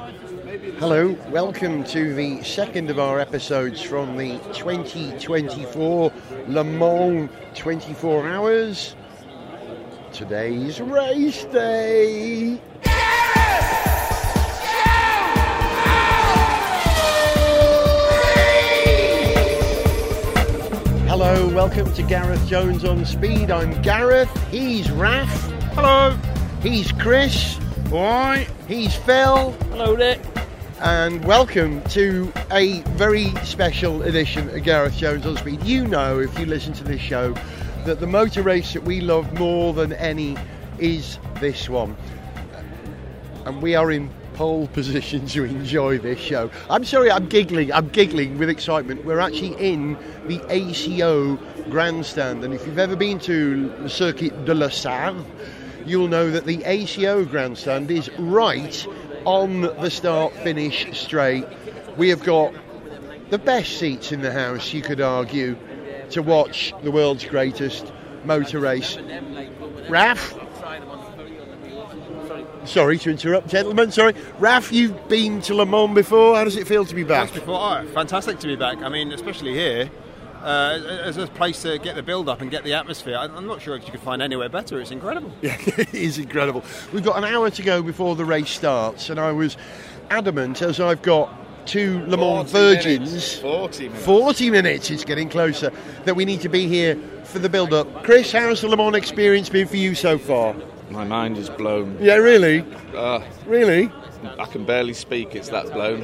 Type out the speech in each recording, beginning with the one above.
Hello, welcome to the second of our episodes from the 2024 Le Mans 24 Hours. Today's race day. Hello, welcome to Gareth Jones on Speed. I'm Gareth, he's Raf. Hello. He's Chris. Why? He's Phil. Hello there. And welcome to a very special edition of Gareth Jones on Speed. You know, if you listen to this show, that the motor race that we love more than any is this one. And we are in pole position to enjoy this show. I'm sorry, I'm giggling with excitement. We're actually in the ACO grandstand. And if you've ever been to the Circuit de la Sarre, you'll know that the ACO grandstand is right on the start-finish straight. We have got the best seats in the house, you could argue, to watch the world's greatest motor race. Raf? Sorry to interrupt, gentlemen. Sorry. Raf, you've been to Le Mans before. How does it feel to be back? Fantastic to be back. I mean, especially here. As a place to get the build-up and get the atmosphere. I'm not sure if you could find anywhere better. It's incredible. Yeah, it is incredible. We've got an hour to go before the race starts, and I was adamant, as I've got two Le Mans virgins... 40 minutes, it's getting closer, that we need to be here for the build-up. Chris, how's the Le Mans experience been for you so far? My mind is blown. Yeah, really? Really? I can barely speak, it's that blown.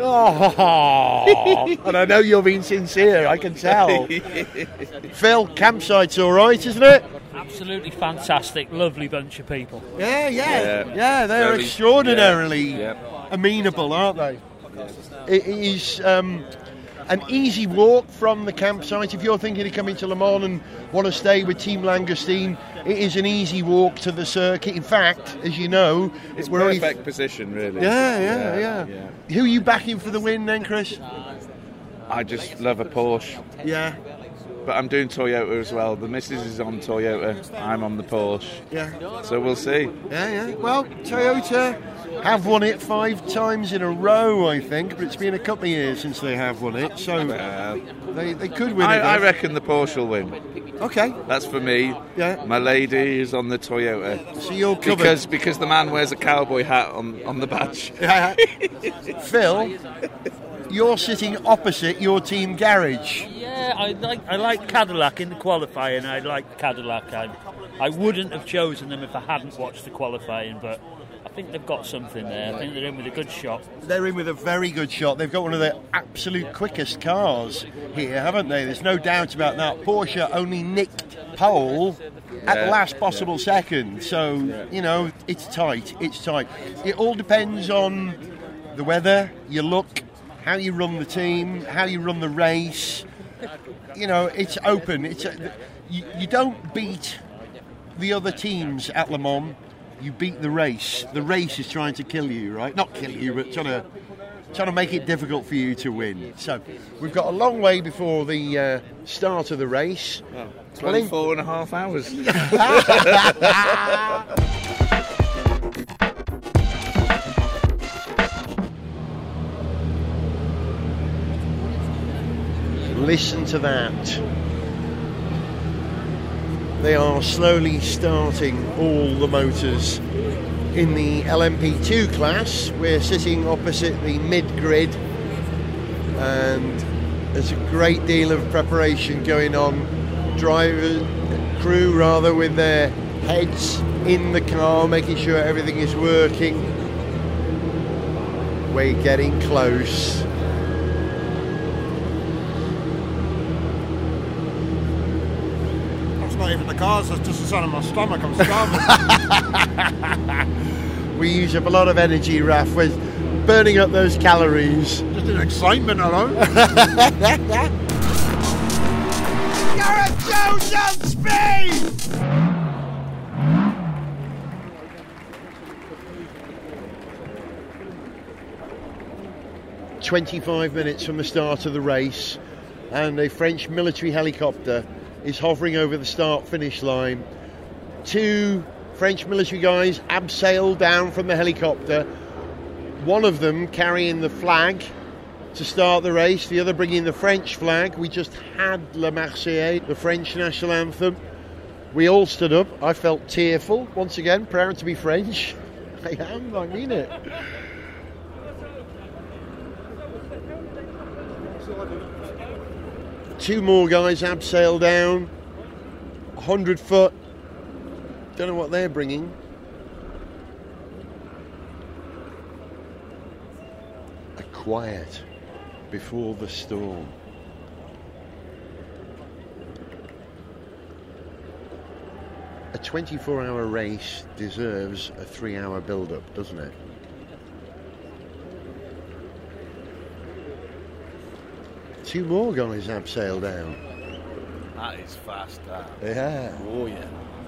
Oh, and I know you're being sincere, I can tell. Phil, campsite's all right, isn't it? Absolutely fantastic, lovely bunch of people. Yeah, they're extraordinarily amenable, aren't they? It is an easy walk from the campsite. If you're thinking of coming to Le Mans and want to stay with Team Langostine, it is an easy walk to the circuit. In fact, as you know, it's perfect position, really. Yeah. Who are you backing for the win then, Chris? I just love a Porsche. Yeah. But I'm doing Toyota as well. The missus is on Toyota, I'm on the Porsche. Yeah. So we'll see. Yeah. Well, Toyota have won it 5 times in a row, I think, but it's been a couple of years since they have won it, so they could win it. I reckon the Porsche will win. Okay. That's for me. Yeah. My lady is on the Toyota. So you're covered. Because the man wears a cowboy hat on the badge. Yeah. Phil, you're sitting opposite your team garage. Yeah, I like Cadillac in the qualifying. I like Cadillac. I wouldn't have chosen them if I hadn't watched the qualifying, but I think they've got something there. I think they're in with a good shot. They're in with a very good shot. They've got one of the absolute quickest cars here, haven't they? There's no doubt about that. Porsche only nicked pole at the last possible second. So, you know, it's tight. It all depends on the weather, your look, how you run the team, how you run the race. You know, it's open. You don't beat the other teams at Le Mans. You beat the race. The race is trying to kill you, right? Not kill you, but trying to make it difficult for you to win. So we've got a long way before the start of the race. 24 and a half hours. Listen to that. They are slowly starting all the motors in the LMP2 class. We're sitting opposite the mid-grid, and there's a great deal of preparation going on. Crew with their heads in the car, making sure everything is working. We're getting close. Not even the cars, that's just the sound of my stomach. I'm starving. We use up a lot of energy, Raf. We're burning up those calories. Just in excitement alone. Gareth Jones on Speed! 25 minutes from the start of the race, and a French military helicopter is hovering over the start-finish line. 2 French military guys abseil down from the helicopter. One of them carrying the flag to start the race, the other bringing the French flag. We just had La Marseillaise, the French national anthem. We all stood up. I felt tearful, once again, proud to be French. I am, I mean it. Two more guys abseil down, 100 foot. Don't know what they're bringing. A quiet before the storm. A 24-hour race deserves a 3-hour build-up, doesn't it? Two more guys abseil down. That is fast, that. Yeah. Oh, yeah.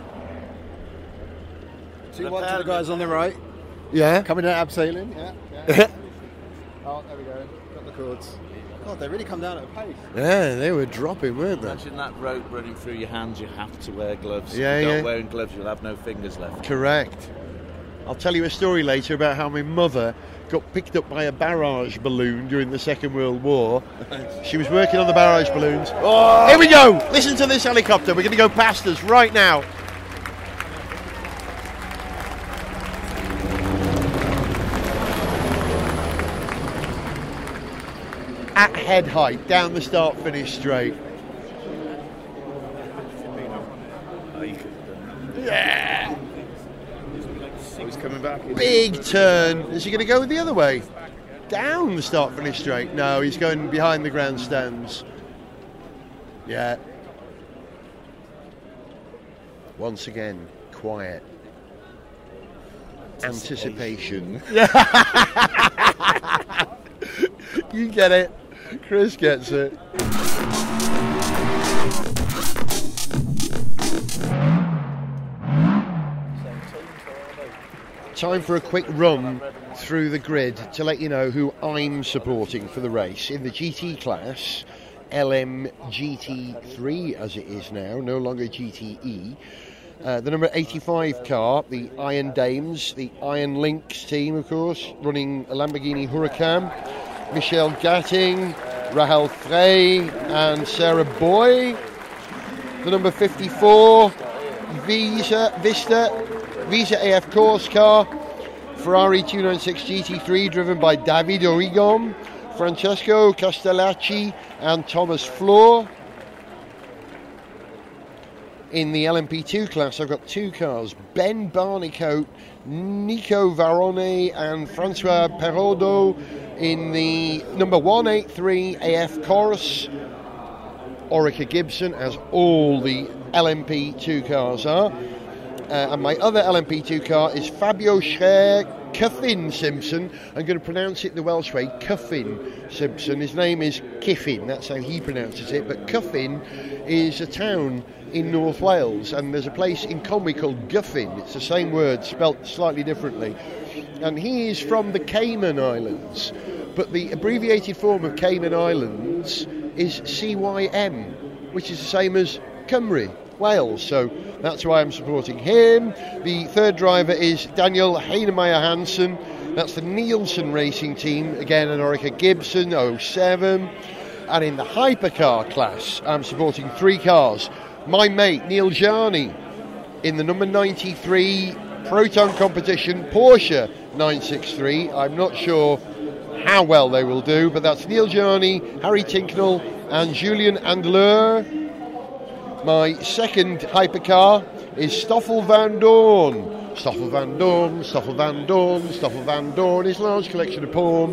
2-1 to the guys on the right. Yeah. Coming out abseiling. Yeah. Oh, there we go. Got the cords. God, they really come down at a pace. Yeah, they were dropping, weren't they? Imagine that rope running through your hands. You have to wear gloves. Yeah, if you yeah. don't wearing gloves, you'll have no fingers left. Correct. I'll tell you a story later about how my mother got picked up by a barrage balloon during the Second World War. She was working on the barrage balloons. Oh! Here we go! Listen to this helicopter. We're going to go past us right now. At head height, down the start-finish straight. Oh, you could have done that. Yeah! Oh, he's coming back. Big turn. Is he going to go the other way? Down the start-finish straight? No, he's going behind the grandstands. Yeah. Once again, quiet. Anticipation. You get it. Chris gets it. Time for a quick run through the grid to let you know who I'm supporting for the race. In the GT class, LMGT3 as it is now, no longer GTE. The number 85 car, the Iron Dames, the Iron Lynx team, of course, running a Lamborghini Huracan. Michelle Gatting, Rahel Frey and Sarah Boy. The number 54, Visa AF Course car, Ferrari 296 GT3 driven by David Origon, Francesco Castellacci and Thomas Floor. In the LMP2 class, I've got two cars, Ben Barnicoat, Nico Varone and Francois Perraudot in the number 183 AF Chorus. Orica Gibson, as all the LMP2 cars are. And my other LMP2 car is Fabio Scher Cuffin Simpson. I'm going to pronounce it the Welsh way, Cuffin Simpson. His name is Kiffin, that's how he pronounces it. But Cuffin is a town in North Wales, and there's a place in Conwy called Guffin. It's the same word, spelt slightly differently. And he is from the Cayman Islands. But the abbreviated form of Cayman Islands is CYM, which is the same as Cymru, Wales. So that's why I'm supporting him. The third driver is Daniel Heinemeyer Hansen. That's the Nielsen Racing Team, again an Orica Gibson 07. And in the hypercar class, I'm supporting three cars. My mate Neil Jarni in the number 93 Proton Competition Porsche 963. I'm not sure how well they will do, but that's Neil Jarni, Harry Tinknell and Julian Andeleur. My second hypercar is Stoffel van Doorn. Stoffel van Doorn, Stoffel van Doorn, Stoffel van Doorn, his large collection of porn.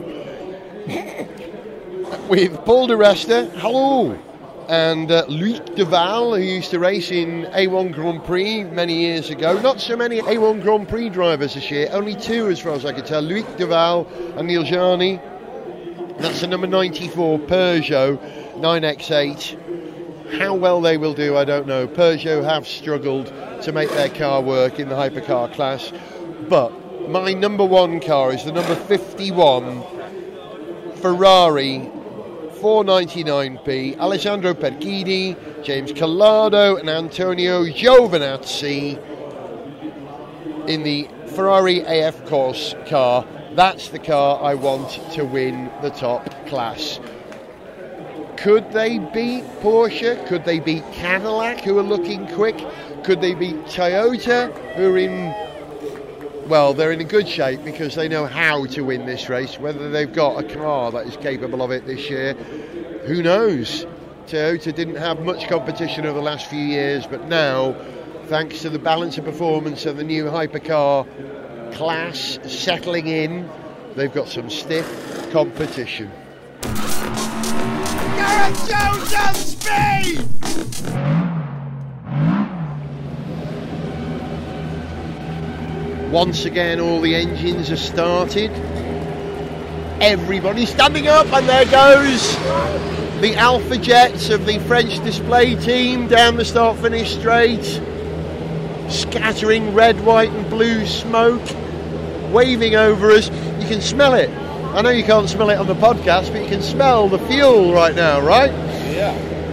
With Paul de Resta, hello, and Loïc Duval, who used to race in A1 Grand Prix many years ago. Not so many A1 Grand Prix drivers this year, only two as far as I can tell, Loïc Duval and Neil Jarni. That's the number 94 Peugeot 9X8. How well they will do, I don't know. Peugeot have struggled to make their car work in the hypercar class. But my number one car is the number 51 Ferrari 499p. Alessandro Perchidi, James Collado and Antonio Giovinazzi in the Ferrari AF Course car. That's the car I want to win the top class. Could they beat Porsche? Could they beat Cadillac, who are looking quick? Could they beat Toyota, who are they're in a good shape because they know how to win this race. Whether they've got a car that is capable of it this year, who knows? Toyota didn't have much competition over the last few years, but now, thanks to the balance of performance of the new hypercar class settling in, they've got some stiff competition. Gareth Jones on speed! Once again, all the engines are started. Everybody's standing up, and there goes the Alpha Jets of the French display team down the start-finish straight, scattering red, white and blue smoke, waving over us. You can smell it. I know you can't smell it on the podcast, but you can smell the fuel right now, right? Yeah.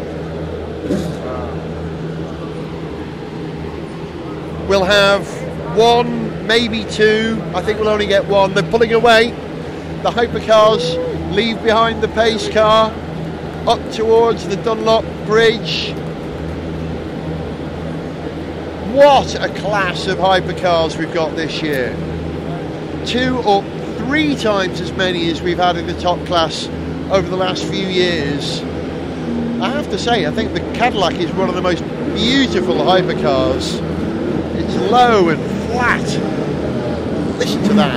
We'll have one, maybe two. I think we'll only get one. They're pulling away. The hypercars leave behind the pace car up towards the Dunlop Bridge. What a class of hypercars we've got this year. 2 or 3 times as many as we've had in the top class over the last few years. I have to say, I think the Cadillac is one of the most beautiful hypercars. It's low and flat. Listen to that.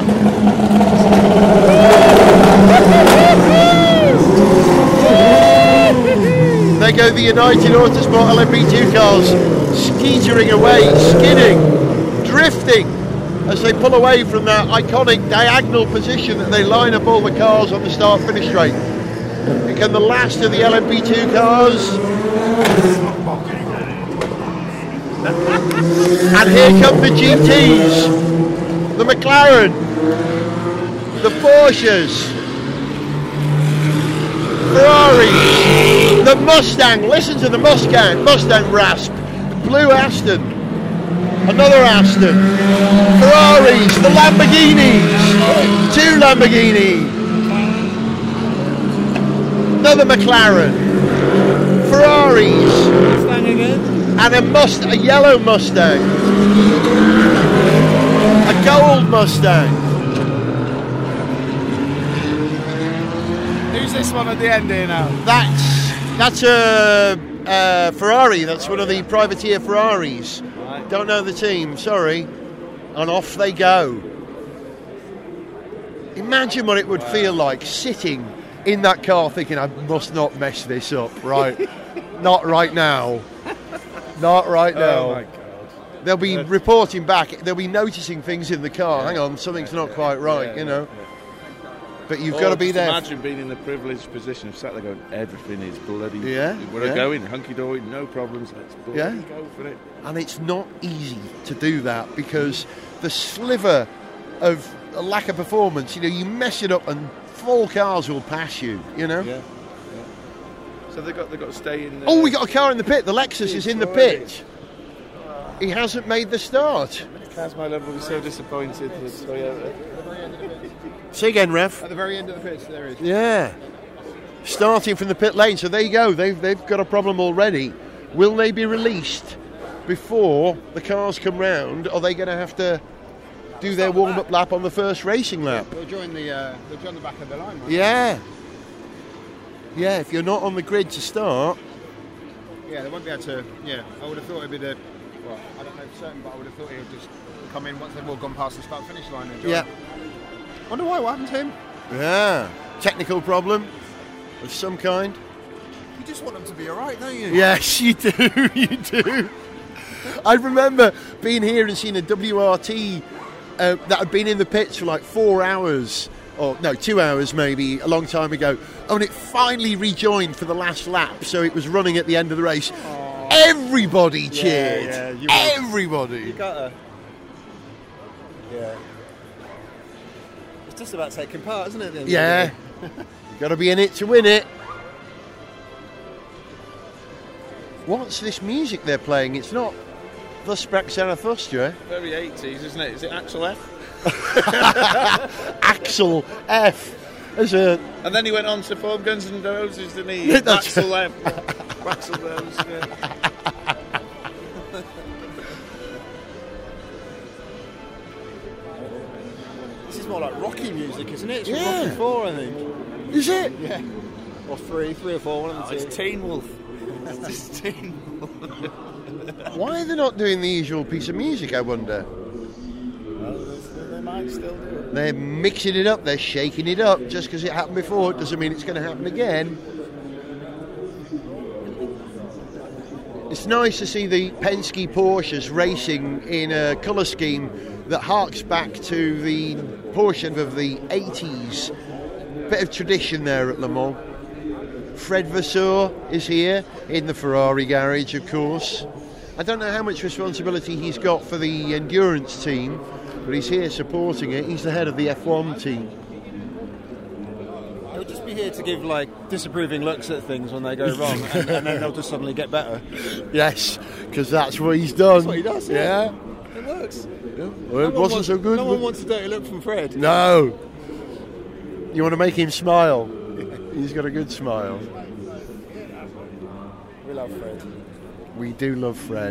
There go the United Autosport LMP2 cars, skeetering away, skidding, drifting, as they pull away from that iconic diagonal position that they line up all the cars on the start-finish straight. And can the last of the LMP2 cars... And here come the GTs, the McLaren, the Porsches, Ferraris, the Mustang. Listen to the Mustang rasp, the blue Aston, another Aston, Ferraris, the Lamborghinis, 2 Lamborghini, another McLaren, Ferraris, Mustang again. and a yellow Mustang, a gold Mustang. Who's this one at the end here now? That's a Ferrari. That's one of the privateer Ferraris. Right. Don't know the team, sorry. And off they go. Imagine what it would feel like sitting in that car thinking, I must not mess this up, right? Not right now. Not right now. Oh my God. They'll be reporting back. They'll be noticing things in the car. Hang on, something's not quite right, you know. But you've got to be there. Imagine being in the privileged position of sat there going, everything is bloody. Yeah, We're yeah. going hunky-dory, no problems. Let's bloody go for it. And it's not easy to do that because the sliver of a lack of performance, you mess it up and 4 cars will pass you, Yeah. So they've got to stay in. Oh, we got a car in the pit. The Lexus is in the pit. He hasn't made the start. Kazmaier will be so disappointed with Toyota. Say again, Rev. At the very end of the pitch, there is. Yeah. Starting from the pit lane. So there you go. They've got a problem already. Will they be released before the cars come round? Or are they going to have to do their warm-up lap on the first racing lap? They'll join the back of the line. Won't Yeah. Yeah, if you're not on the grid to start. Yeah, they won't be able to. Yeah, I would have thought it'd be the. Well, I don't know for certain, but I would have thought he would just come in once they've all gone past the start-finish line and join. Yeah. Wonder why? What happened to him? Yeah. Technical problem of some kind. You just want them to be all right, don't you? Yes, you do. You do. I remember being here and seeing a WRT that had been in the pits for like 4 hours. Or no, 2 hours maybe, a long time ago. Oh, and it finally rejoined for the last lap, so it was running at the end of the race. Aww. Everybody cheered. Yeah, you Everybody. You gotta. Yeah. It's just about taking part, isn't it? Yeah. You've got to be in it to win it. What's this music they're playing? It's not the Sprach Zarathustra. Very 80s, isn't it? Is it Axel F? Axel F. As a And then he went on to form Guns N' Roses, didn't he? That's- Axl F. Axl Rose, yeah. This is more like Rocky music, isn't it? It's from Yeah. Rocky 4, I think. is it? Yeah. Or 3 or 4, one of Oh, the two. it's Teen Wolf. It's Teen Wolf. Why are they not doing the usual piece of music, I wonder? They might still do it. They're mixing it up, they're shaking it up. Just because it happened before doesn't mean it's going to happen again. It's nice to see the Penske Porsches racing in a colour scheme that harks back to the portion of the 80s. Bit of tradition there at Le Mans. Fred Vasseur is here in the Ferrari garage, of course. I don't know how much responsibility he's got for the endurance team, but he's here supporting it. He's the head of the F1 team. He'll just be here to give like disapproving looks at things when they go wrong, and then they'll just suddenly get better. Yes, because that's what he's done. That's what he does, Yeah. It works. Well, it wasn't so good. No one wants a dirty look from Fred. No. You want to make him smile. He's got a good smile. We love Fred. We do love Fred.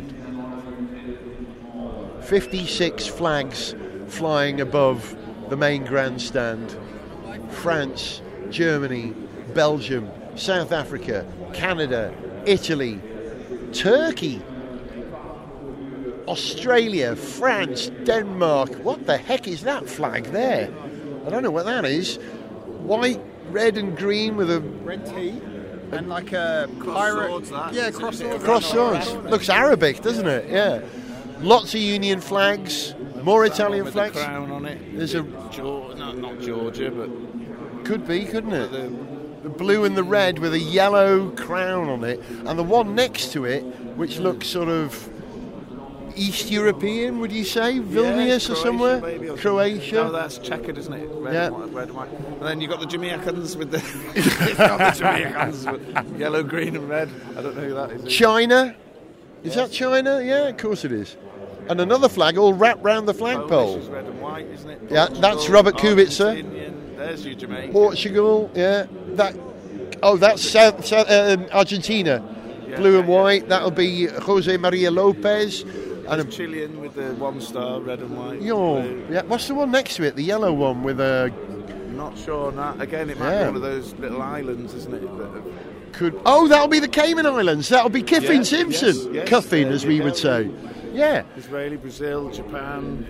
56 flags flying above the main grandstand. France, Germany, Belgium, South Africa, Canada, Italy, Turkey, Australia, France, Denmark. What the heck is that flag there? I don't know what that is. White, red and green with a Red tea and like a pirate. swords, that. Yeah, cross swords. cross swords. Looks Arabic, doesn't it? Yeah. Lots of Union flags, more Italian With flags. the crown on it. There's a Not Georgia, but could be, couldn't it? The blue and the red with a yellow crown on it, and the one next to it, which looks sort of East European, would you say? Vilnius or somewhere? Maybe, or Croatia? No, that's checkered, isn't it? Red, Yeah. and white, red and white. And then you've got the Jamaicans with the, you've got the Jamaicans with yellow, green, and red. I don't know who that is. China? Is that China? Yeah, of course it is. And another flag all wrapped round the Polish flagpole. is red and white, isn't it? Yeah, that's Robert Kubica. Argentinian, there's your Jamaican. Portugal, yeah. That's Argentina. Yeah, Blue yeah, and yeah. white. That'll be Jose Maria Lopez. And There's Chilean with the one star, red and white. Blue. yeah. What's the one next to it? The yellow one with a Not sure on that. Again, it might Yeah. be one of those little islands, isn't it? that have- could. Oh, that'll be the Cayman Islands. That'll be Kiffin Yes, Simpson. yes, Cuffin, there as you we go. would say. Yeah. Israeli, Brazil, Japan,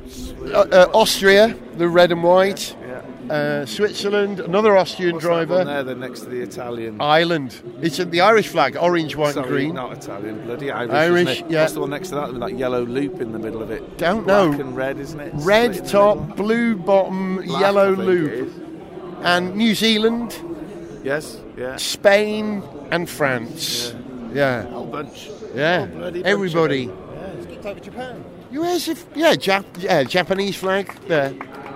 Austria, the red and white. yeah. Switzerland, another Austrian What's that one driver. there, then next to the Italian. Ireland. It's the Irish flag, orange, white, Sorry, and green. not Italian, bloody Irish. Irish, isn't it? yeah. What's the one next to that with that yellow loop in the middle of it? Don't Black know. and red, isn't it? Split in Red the top, middle. blue bottom, Black, yellow I think it loop. is. And New Zealand, Yes, yeah. Spain, and France. Yeah. Whole bunch. Yeah. Whole bloody bunch Everybody. of them. It's good over Japan. Japanese flag there.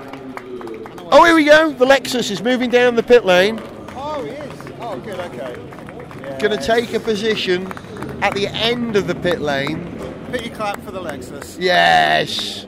Oh, here we go. The Lexus is moving down the pit lane. Oh, he is. Oh, good. Okay. Going to take a position at the end of the pit lane. Pity clap for the Lexus. Yes.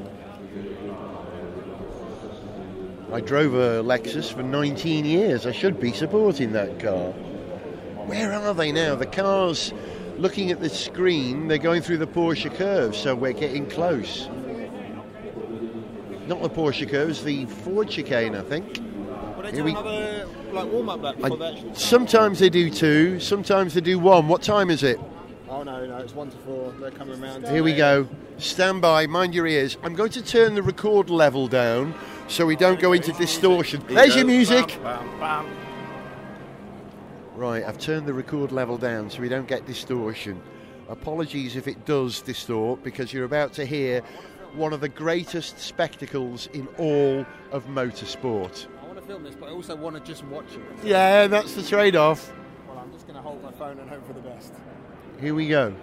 I drove a Lexus for 19 years. I should be supporting that car. Where are they now? The cars, looking at the screen, they're going through the Porsche curves, so we're getting close. Not the Porsche curves, the Ford chicane, I think. Will they Here do we- another like warm up lap before they actually? Sometimes they do two, sometimes they do one. What time is it? Oh no, it's 1 to 4. They're coming round. Here we go. Stand by, mind your ears. I'm going to turn the record level down so we don't go into distortion. There's your music. Bam, bam, bam. Right, I've turned the record level down so we don't get distortion. Apologies if it does distort, because you're about to hear one of the greatest spectacles in all of motorsport. I want to film this, but I also want to just watch it. Yeah, that's the trade-off. Well, I'm just going to hold my phone and hope for the best. Here we go.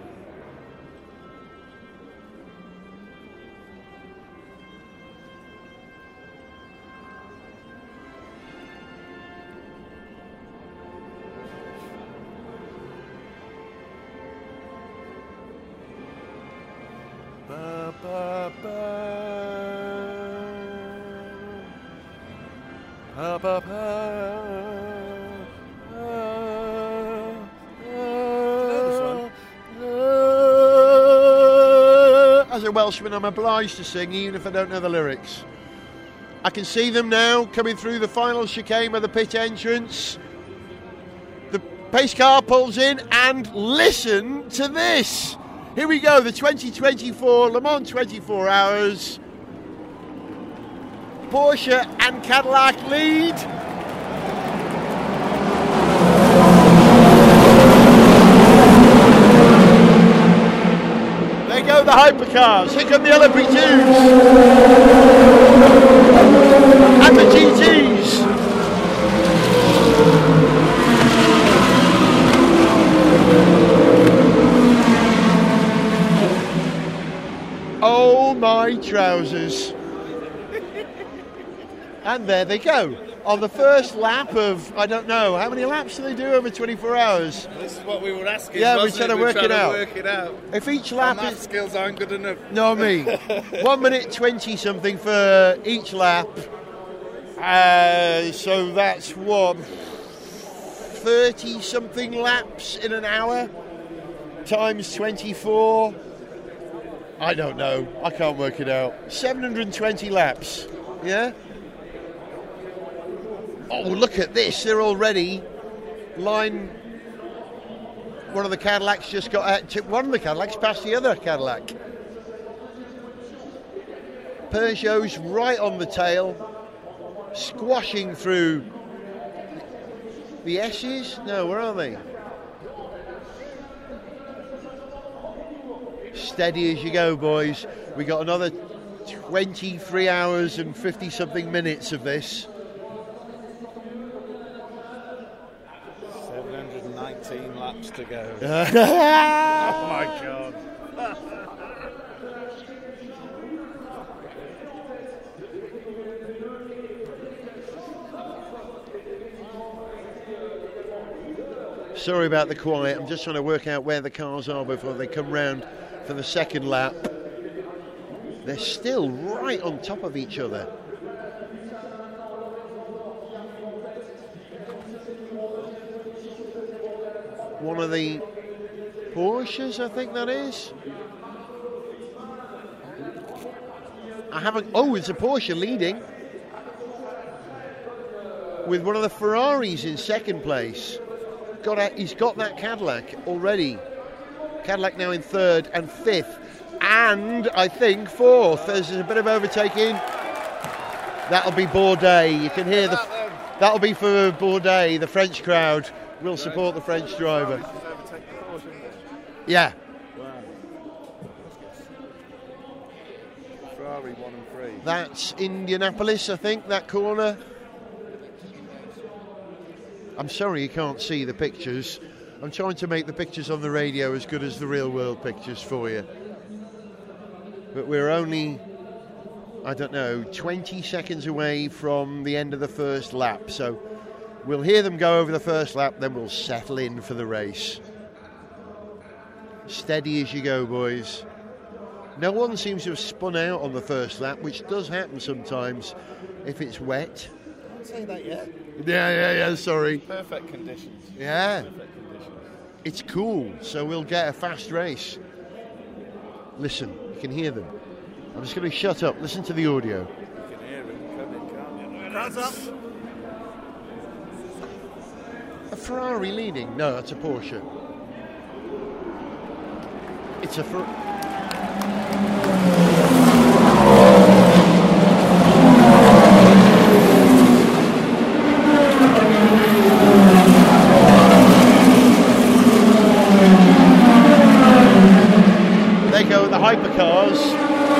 Ba, ba, ba. As a Welshman, I'm obliged to sing, even if I don't know the lyrics. I can see them now coming through the final chicane of the pit entrance. The pace car pulls in, and listen to this. Here we go, the 2024 Le Mans 24 Hours. Porsche and Cadillac lead. There go the hypercars. Here come the LMP2s. And the GTs. Oh my trousers. And there they go. On the first lap of, I don't know, how many laps do they do over 24 hours? This is what we were asking. Yeah, we're trying to work it out. out. If each lap Our math is... skills aren't good enough. No, me. 1 minute 20 something for each lap. So that's what? 30 something laps in an hour? Times 24? I don't know. I can't work it out. 720 laps. Yeah? Oh, look at this. They're already one of the Cadillacs just got... one of the Cadillacs past the other Cadillac. Peugeot's right on the tail, squashing through the S's. No, where are they? Steady as you go, boys. We got another 23 hours and 50 something minutes of this. 719 laps to go. Oh my God. Sorry about the quiet. I'm just trying to work out where the cars are before they come round for the second lap. They're still right on top of each other. One of the Porsches, I think that is. I haven't... Oh, it's a Porsche leading. With one of the Ferraris in second place. He's got that Cadillac already. Cadillac now in third and fifth. And, I think, fourth. There's a bit of overtaking. That'll be Bourdais. You can hear the... That'll be for Bourdais. The French crowd will support the French driver. Yeah. Ferrari 1 and 3. That's Indianapolis, I think, that corner. I'm sorry you can't see the pictures. I'm trying to make the pictures on the radio as good as the real world pictures for you. But we're only, I don't know, 20 seconds away from the end of the first lap. So we'll hear them go over the first lap, then we'll settle in for the race. Steady as you go, boys. No one seems to have spun out on the first lap, which does happen sometimes if it's wet. I didn't say that yet. Yeah, sorry. Perfect conditions. Yeah. Perfect conditions. It's cool, so we'll get a fast race. Listen, you can hear them. I'm just going to shut up. Listen to the audio. You can hear them coming, can't you? Crowds up. A Ferrari leading? No, that's a Porsche. It's a There go the hypercars.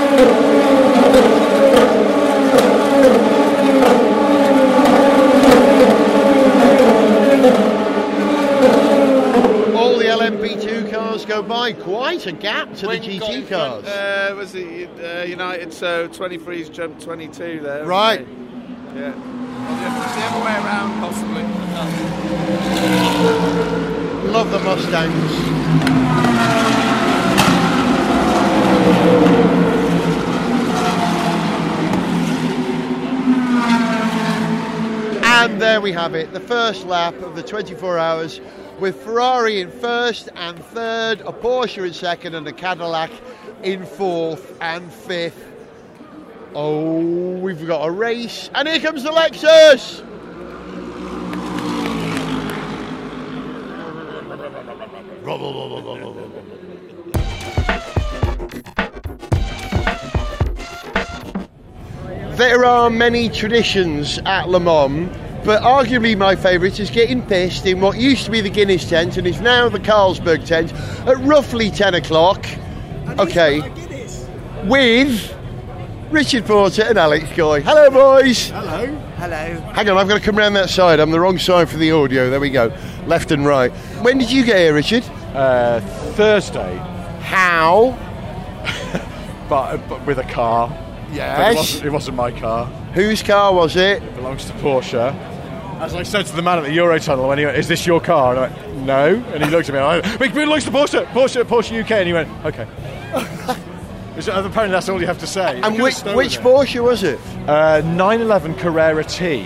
All the LMP2 cars go by. Quite a gap to the GT cars. Was it United? So 23's jumped 22 there. Right. Yeah. It's the other way around, possibly. Love the Mustangs. And there we have it, the first lap of the 24 hours with Ferrari in first and third, a Porsche in second and a Cadillac in fourth and fifth. Oh, we've got a race, and here comes the Lexus! There are many traditions at Le Mans, but arguably my favourite is getting pissed in what used to be the Guinness tent and is now the Carlsberg tent at roughly 10 o'clock. Okay, with Richard Porter and Alex Goy. Hello, boys. Hello. Hang on, I've got to come round that side. I'm the wrong side for the audio. There we go. Left and right. When did you get here, Richard? Thursday. How? but with a car. Yes. It wasn't my car. Whose car was it? It belongs to Porsche. As I said to the man at the Eurotunnel when he went, "Is this your car?" And I went, "No." And he looked at me and I went, "It belongs to Porsche UK." And he went, "Okay." Apparently that's all you have to say. And which Porsche was it? 911 Carrera T.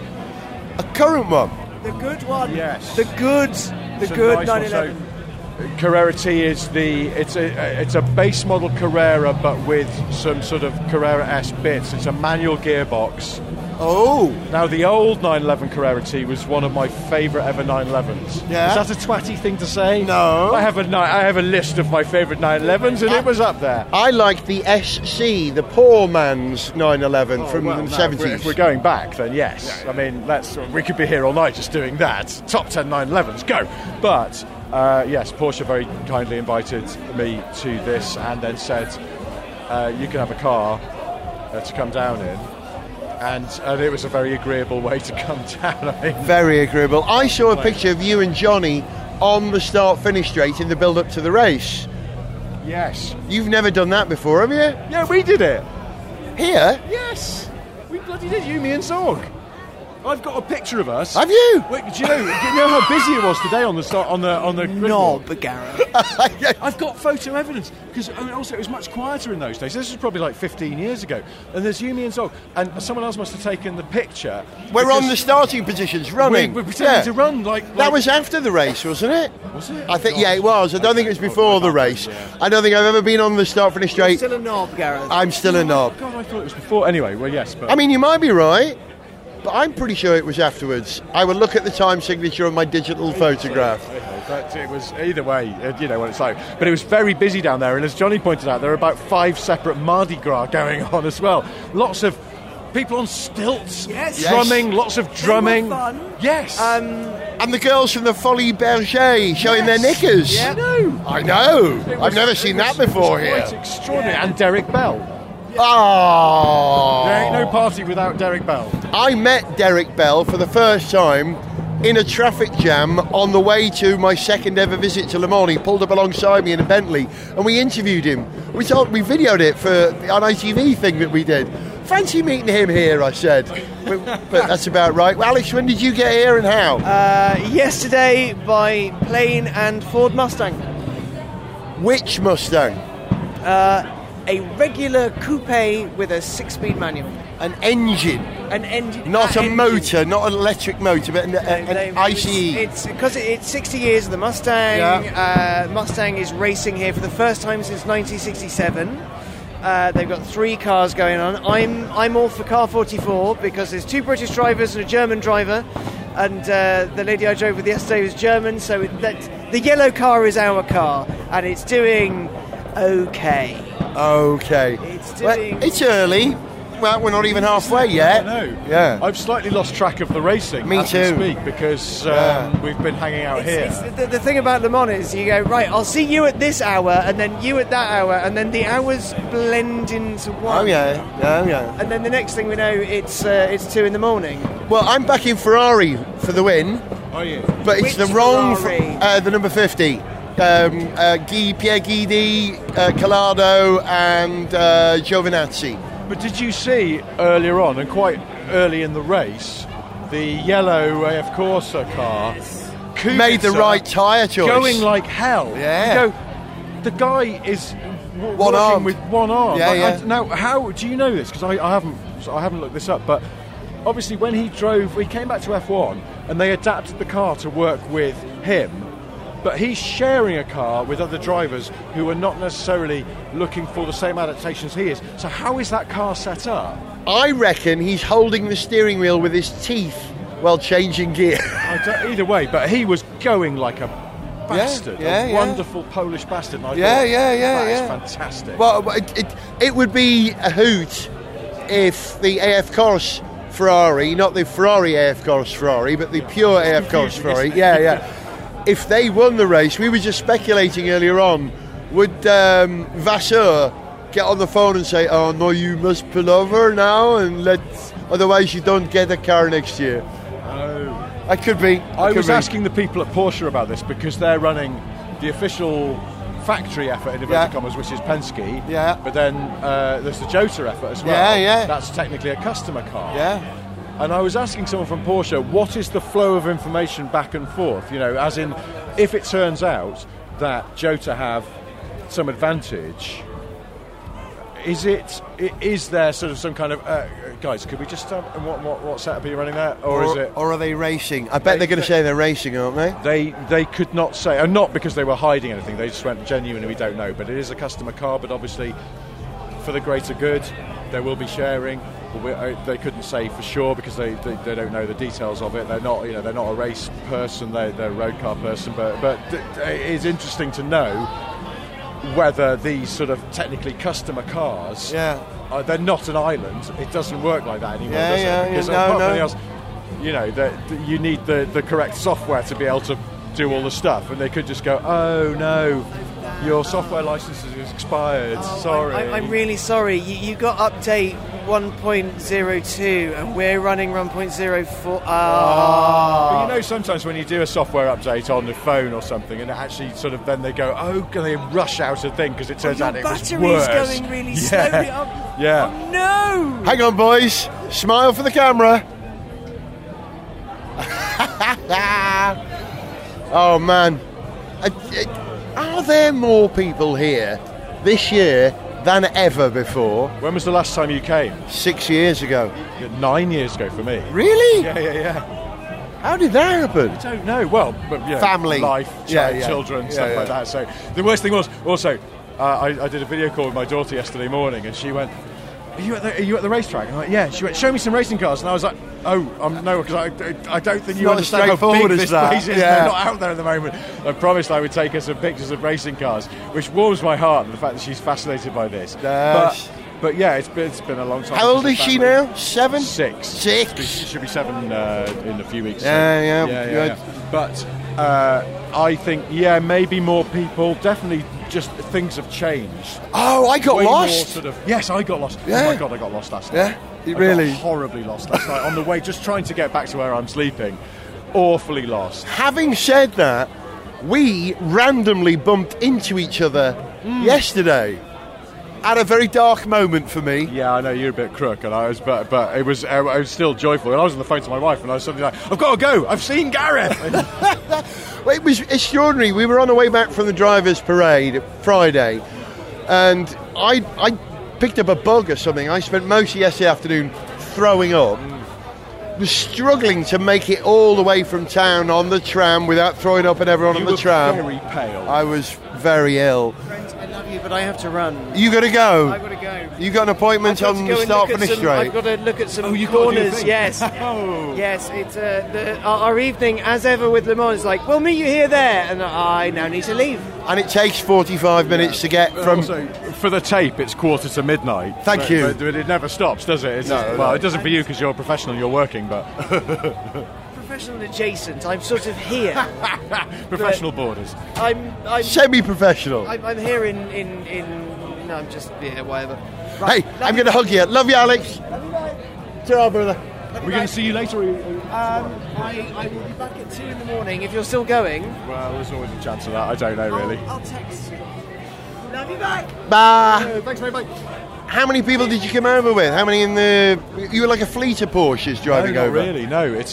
A current one? The good one. Yes. The good It's a 911. nice one. Carrera T is it's a base model Carrera, but with some sort of Carrera S bits. It's a manual gearbox. Oh. Now the old 911 Carrera T was one of my favourite ever 911s. Yeah. Is that a twatty thing to say? No. I have a list of my favourite 911s, and it was up there. I like the SC, the poor man's 911 from the 70s. If we're going back, then yes. I mean, we could be here all night just doing that. Top 10 911s, go! But yes, Porsche very kindly invited me to this and then said, you can have a car to come down in. And it was a very agreeable way to come down. I mean, very agreeable. I saw a picture of you and Johnny on the start-finish straight in the build-up to the race. Yes. You've never done that before, have you? Yeah, we did it. Here? Yes. We bloody did, you, me and Zorg. I've got a picture of us. Have you? Wait, do you know how busy it was today on the Knob, Gareth. I've got photo evidence because also it was much quieter in those days. This was probably like 15 years ago. And there's you, me, and Zog, and someone else must have taken the picture. We're on the starting positions, running. We're pretending to run like that was after the race, wasn't it? Was it? I think it was. I don't think it was before the race. I don't think I've ever been on the start-finish straight. You're still a knob, Gareth. I'm still a knob. God, I thought it was before. Anyway, well, yes, but I mean, you might be right. But I'm pretty sure it was afterwards. I will look at the time signature on my digital photograph. But it was either way, you know what it's like. But it was very busy down there, and as Johnny pointed out, there are about 5 separate Mardi Gras going on as well. Lots of people on stilts, drumming, lots of drumming. They were fun. Yes. And the girls from the Folie Berger showing their knickers. Yeah. I know. I've never seen that before here. Quite extraordinary. And Derek Bell. Oh. There ain't no party without Derek Bell. I met Derek Bell for the first time in a traffic jam on the way to my second ever visit to Le Mans. He pulled up alongside me in a Bentley and we interviewed him. We videoed it for an ITV thing that we did. Fancy meeting him here, I said. But that's about right. Well, Alex, when did you get here and how? Yesterday by plane and Ford Mustang. Which Mustang? A regular coupe with a 6-speed manual. An engine. An engine. Not a motor, not an electric motor, but an ICE. It's because it's 60 years of the Mustang. Yeah. Mustang is racing here for the first time since 1967. They've got 3 cars going on. I'm all for car 44 because there's 2 British drivers and a German driver. And the lady I drove with yesterday was German, so the yellow car is our car, and it's doing okay. Okay. It's early. Well, we're not even halfway yet. I know. Yeah. I've slightly lost track of the racing. Me as too. We speak because we've been hanging out here. The thing about Le Mans is you go, right, I'll see you at this hour, and then you at that hour, and then the hours blend into one. Oh yeah. And then the next thing we know, it's 2 in the morning. Well, I'm back in Ferrari for the win. Oh yeah. But it's Which the wrong Ferrari? the number 50. Pierre Guidi, Collado and Giovinazzi. But did you see earlier on, and quite early in the race, the yellow AF Corsa car made the right tyre choice. Going like hell. Yeah. You go, the guy is One working arm. with one arm. Yeah, yeah. Now, how do you know this? Because I haven't looked this up, but obviously when he came back to F1 and they adapted the car to work with him, but he's sharing a car with other drivers who are not necessarily looking for the same adaptations he is. So how is that car set up? I reckon he's holding the steering wheel with his teeth while changing gear. Either way, but he was going like a bastard, a wonderful Polish bastard. And I thought, that is fantastic. Well, it would be a hoot if the AF Corse Ferrari, not the Ferrari AF Corse Ferrari, but the pure AF Corse Ferrari, if they won the race, we were just speculating earlier on, would Vasseur get on the phone and say, "Oh no, you must pull over now, and otherwise you don't get a car next year." That could be. I was asking the people at Porsche about this because they're running the official factory effort in inverted commas, which is Penske. Yeah. But then there's the Jota effort as well. Yeah. That's technically a customer car. Yeah. And I was asking someone from Porsche, what is the flow of information back and forth? You know, as in, if it turns out that Jota have some advantage, is there sort of some kind of guys? Could we just what setup are you running there, or is it? Or are they racing? I bet they're going to say they're racing, aren't they? They could not say, and not because they were hiding anything. They just went genuinely. We don't know, but it is a customer car. But obviously, for the greater good, there will be sharing. They couldn't say for sure because they don't know the details of it. They're not a race person. They're a road car person. But it is interesting to know whether these sort of technically customer cars, they're not an island. It doesn't work like that anymore, does it? Because apart from anything else, you know, you need the correct software to be able to do all the stuff, and they could just go, "Oh no, your software license is expired. Sorry." I'm really sorry. You got update 1.02 and we're running 1.04. But you know, sometimes when you do a software update on the phone or something, and it actually sort of then they go, "Oh," can they rush out a thing because it turns out it was worse. Battery's going really slowly. Yeah. Oh no! Hang on, boys. Smile for the camera. Oh man, are there more people here this year than ever before? When was the last time you came? 6 years ago. 9 years ago for me. Really? Yeah. How did that happen? I don't know. Well, but, family, life, children, stuff like that. So the worst thing was also I did a video call with my daughter yesterday morning, and she went, Are you at the racetrack? I'm like, yeah. She went, "Show me some racing cars." And I was like, no, because I don't think you understand how big this place is. They're not out there at the moment. I promised I would take her some pictures of racing cars, which warms my heart, the fact that she's fascinated by this. But yeah, it's been a long time. How old is she now? 7? 6. 6? She should be 7 in a few weeks. Yeah. But I think, maybe more people. Definitely, just things have changed. Oh, I got lost. Yes, I got lost. Yeah. Oh my God, I got lost last night. Yeah, really? I got horribly lost last night on the way, just trying to get back to where I'm sleeping. Awfully lost. Having said that, we randomly bumped into each other yesterday. At a very dark moment for me. Yeah, I know you're a bit crook, and I was, but it was I was still joyful. And I was on the phone to my wife, and I was suddenly like, "I've got to go! I've seen Gareth." Well, it was extraordinary. We were on the way back from the drivers' parade Friday, and I picked up a bug or something. I spent most of yesterday afternoon throwing up. Was struggling to make it all the way from town on the tram without throwing up at everyone on the tram. You were very pale. I was very ill. Friends, I love you, but I have to run. You got to go? I've got to go. You got an appointment on the start-finish straight? I've got to look at some you've corners. got to do Yes. Yes, it's our evening, as ever with Le Mans, is like, we'll meet you here, there, and I now need to leave. And it takes 45 minutes to get from... Also, for the tape, it's 11:45. Thank you. But it never stops, does it? No. It doesn't for you because you're a professional, you're working, but... Professional adjacent, I'm sort of here. Professional borders. I'm semi-professional. I'm here in no, I'm just whatever. Right. Hey, I'm going to hug you. Love you, Alex. Ta-ra, brother. We're going to see you later. I will be back at 2 in the morning if you're still going. Well, there's always a chance of that. I don't know, really. I'll text you. Love you back. Bye. Thanks very much. How many people did you come over with? How many in the... You were like a fleet of Porsches driving over. No, really, no. It's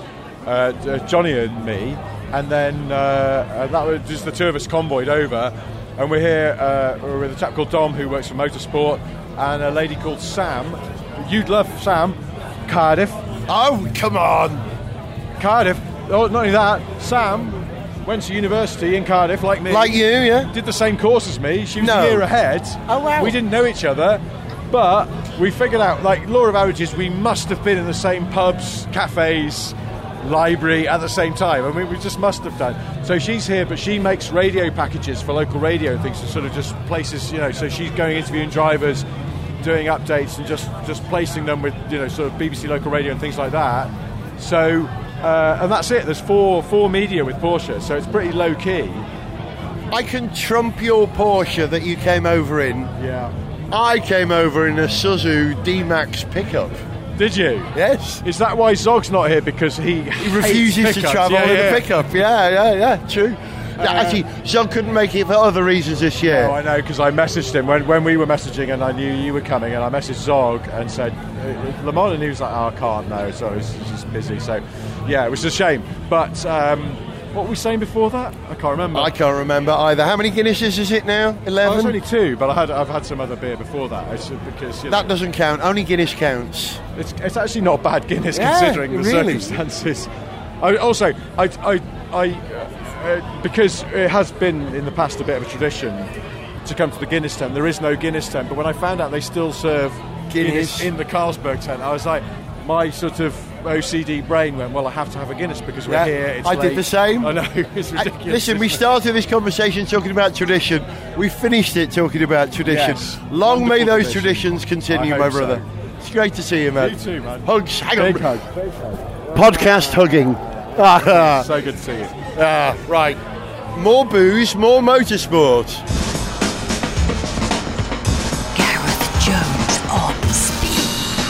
Johnny and me, and then that was just the two of us convoyed over, and we're here we're with a chap called Dom who works for Motorsport, and a lady called Sam. You'd love Sam, Cardiff. Oh, come on. Cardiff. Oh, not only that, Sam went to university in Cardiff, like me. Like you, yeah? Did the same course as me. She was No. a year ahead. Oh, wow. We didn't know each other, but we figured out, like, law of averages, we must have been in the same pubs, cafes, library at the same time. I mean, we just must have done. So she's here, but she makes radio packages for local radio and things, so sort of just places, you know, so she's going interviewing drivers, doing updates and just placing them with, you know, sort of BBC local radio and things like that. So... and that's it. There's four media with Porsche, so it's pretty low key. I can trump your Porsche that you came over in. Yeah. I came over in a Suzu D-Max pickup. Did you? Yes. Is that why Zog's not here? Because he Refuses to travel in a pickup. Yeah, true. Actually, Zog couldn't make it for other reasons this year. Oh, I know, because I messaged him when we were messaging and I knew you were coming, and I messaged Zog and said, Le Mans, and he was like, oh, I can't, no, so it's just busy. So, yeah, it was a shame. But what were we saying before that? I can't remember. I can't remember either. How many Guinnesses is it now? 11? Oh, it's only 2, but I've had some other beer before that. It's because, you know, That doesn't count. Only Guinness counts. It's actually not bad Guinness considering the really. circumstances. Because it has been in the past a bit of a tradition to come to the Guinness tent. There is no Guinness tent, but when I found out they still serve Guinness in the Carlsberg tent, I was like, my sort of OCD brain went, well, I have to have a Guinness because we're here. It's I late. did the same. I know, it's ridiculous. Listen, we started this conversation talking about tradition. We finished it talking about tradition. Yes. Long may Wonderful those tradition. traditions continue, I my hope so. brother. It's great to see you, man. You too, man. Hugs. Hang on. Big hug. Big hug. Podcast hugging. So good to see you. Right. More booze, more motorsport. Gareth Jones on speed.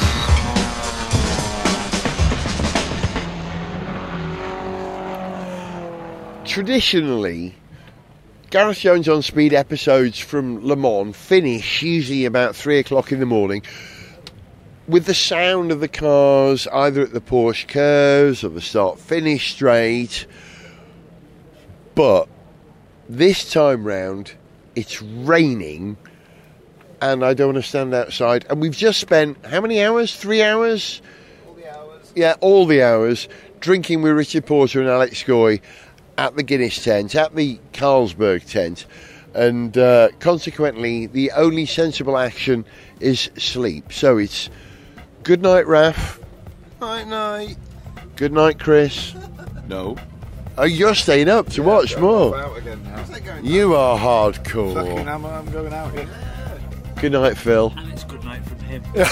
Traditionally, Gareth Jones on Speed episodes from Le Mans finish usually about 3 o'clock in the morning with the sound of the cars either at the Porsche curves or the start-finish straight. But this time round, it's raining and I don't want to stand outside. And we've just spent, how many hours? 3 hours? All the hours. Yeah, all the hours drinking with Richard Porter and Alex Goy at the Guinness tent, at the Carlsberg tent. And consequently, the only sensible action is sleep. So it's good night, Raph. Night. Good night, Chris. No. Oh, you're staying up to watch more. Out again now. You are Fucking hardcore. I'm going out here. Good night, Phil. And it's good night from him. The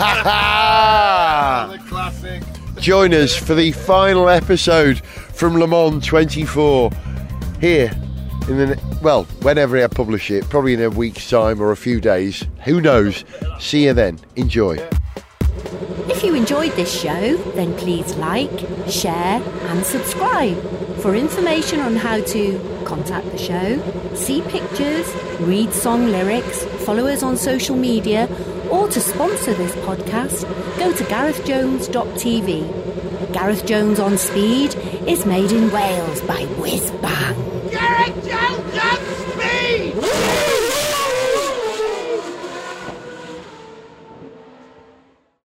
classic. Join us for the final episode from Le Mans 24 here in the whenever I publish it, probably in a week's time or a few days. Who knows? See you then. Enjoy. If you enjoyed this show, then please like, share and subscribe. For information on how to contact the show, see pictures, read song lyrics, follow us on social media, or to sponsor this podcast, go to garethjones.tv. Gareth Jones on Speed is made in Wales by Whiz Bang. Gareth Jones on Speed!